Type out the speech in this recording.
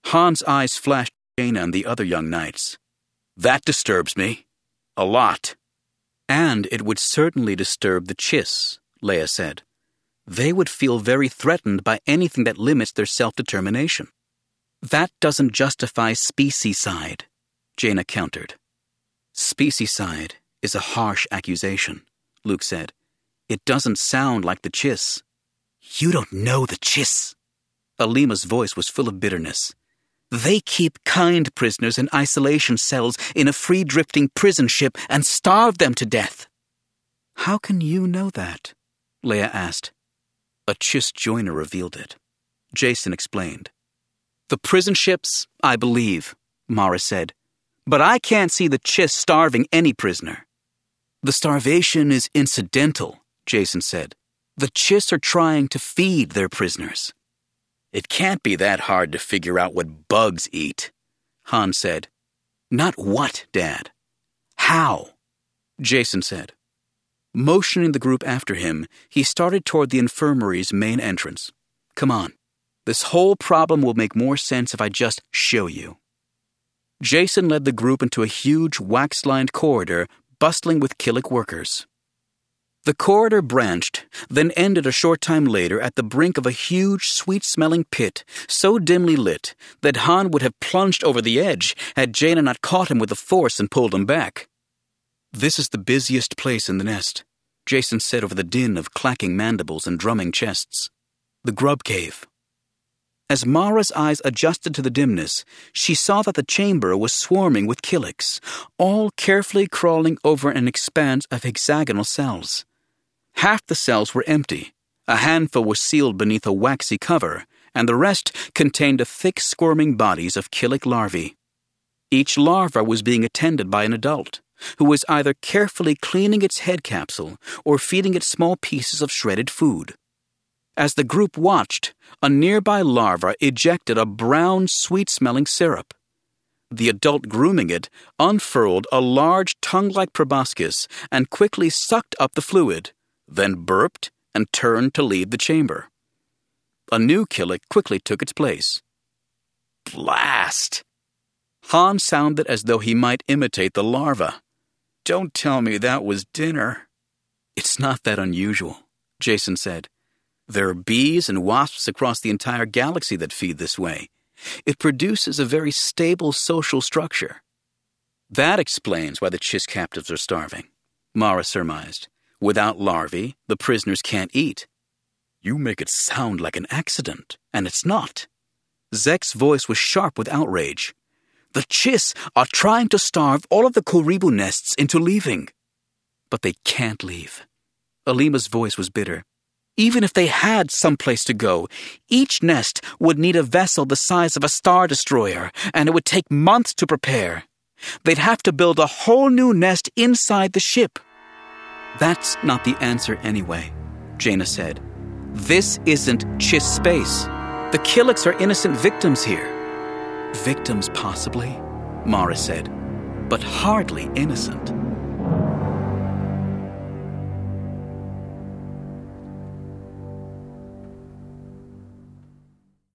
Han's eyes flashed at Jaina and the other young knights. "That disturbs me. A lot." "And it would certainly disturb the Chiss," Leia said. "They would feel very threatened by anything that limits their self-determination." "That doesn't justify specieside," Jaina countered. "Specieside is a harsh accusation," Luke said. "It doesn't sound like the Chiss." "You don't know the Chiss." Alima's voice was full of bitterness. "They keep kind prisoners in isolation cells in a free-drifting prison ship and starve them to death." "How can you know that?" Leia asked. A Chiss joiner revealed it. Jacen explained. "The prison ships, I believe," Mara said. "But I can't see the Chiss starving any prisoner." "The starvation is incidental," Jacen said. "The Chiss are trying to feed their prisoners." "It can't be that hard to figure out what bugs eat," Han said. "Not what, Dad. How?" Jacen said. Motioning the group after him, he started toward the infirmary's main entrance. "Come on. This whole problem will make more sense if I just show you." Jacen led the group into a huge wax-lined corridor bustling with Killik workers. The corridor branched, then ended a short time later at the brink of a huge, sweet-smelling pit so dimly lit that Han would have plunged over the edge had Jaina not caught him with the force and pulled him back. "This is the busiest place in the nest," Jacen said over the din of clacking mandibles and drumming chests. "The grub cave." As Mara's eyes adjusted to the dimness, she saw that the chamber was swarming with Killiks, all carefully crawling over an expanse of hexagonal cells. Half the cells were empty, a handful were sealed beneath a waxy cover, and the rest contained the thick squirming bodies of Killik larvae. Each larva was being attended by an adult, who was either carefully cleaning its head capsule or feeding it small pieces of shredded food. As the group watched, a nearby larva ejected a brown, sweet-smelling syrup. The adult grooming it unfurled a large tongue-like proboscis and quickly sucked up the fluid, then burped and turned to leave the chamber. A new Killik quickly took its place. "Blast!" Han sounded as though he might imitate the larva. "Don't tell me that was dinner." "It's not that unusual," Jacen said. "There are bees and wasps across the entire galaxy that feed this way. It produces a very stable social structure." "That explains why the Chiss captives are starving," Mara surmised. "Without larvae, the prisoners can't eat." "You make it sound like an accident, and it's not." Zek's voice was sharp with outrage. "The Chiss are trying to starve all of the Koribu nests into leaving." "But they can't leave." Alima's voice was bitter. "Even if they had someplace to go, each nest would need a vessel the size of a star destroyer, and it would take months to prepare. They'd have to build a whole new nest inside the ship." "That's not the answer anyway," Jaina said. "This isn't Chiss space. The Killiks are innocent victims here." "Victims, possibly," Mara said, "but hardly innocent."